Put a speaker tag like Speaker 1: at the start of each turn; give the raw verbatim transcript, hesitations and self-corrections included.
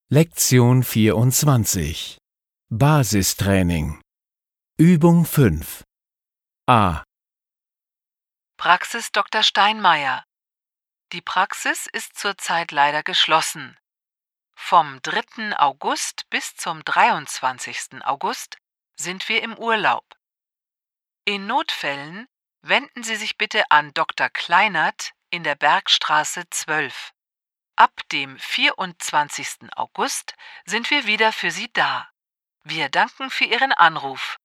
Speaker 1: Lektion vierundzwanzig. Basistraining. Übung fünf. A.
Speaker 2: Praxis Doktor Steinmeier. Die Praxis ist zurzeit leider geschlossen. Vom dritten August bis zum dreiundzwanzigsten August sind wir im Urlaub. In Notfällen wenden Sie sich bitte an Doktor Kleinert in der Bergstraße zwölf. Ab dem vierundzwanzigsten August sind wir wieder für Sie da. Wir danken für Ihren Anruf.